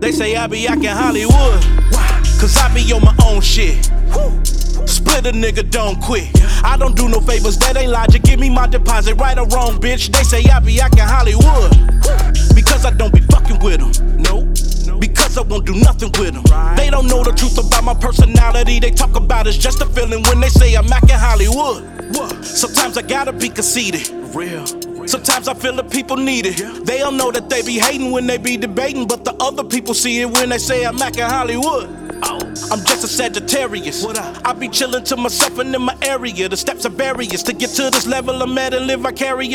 They say I be acting Hollywood. Cause I be on my own shit. Split a nigga, don't quit. I don't do no favors, that ain't logic. Give me my deposit, right or wrong, bitch. They say I be acting Hollywood. Because I don't be fucking with them. No. Because I won't do nothing with them. They don't know the truth about my personality. They talk about it's just a feeling when they say I'm acting Hollywood. Sometimes I gotta be conceited. Real. Sometimes I feel the people need it. They don't know that they be hating when they be debating, but the other people see it when they say I'm acting Hollywood. I'm just a Sagittarius. I be chillin' to myself and in my area. The steps are barriers to get to this level I'm at and live vicarious.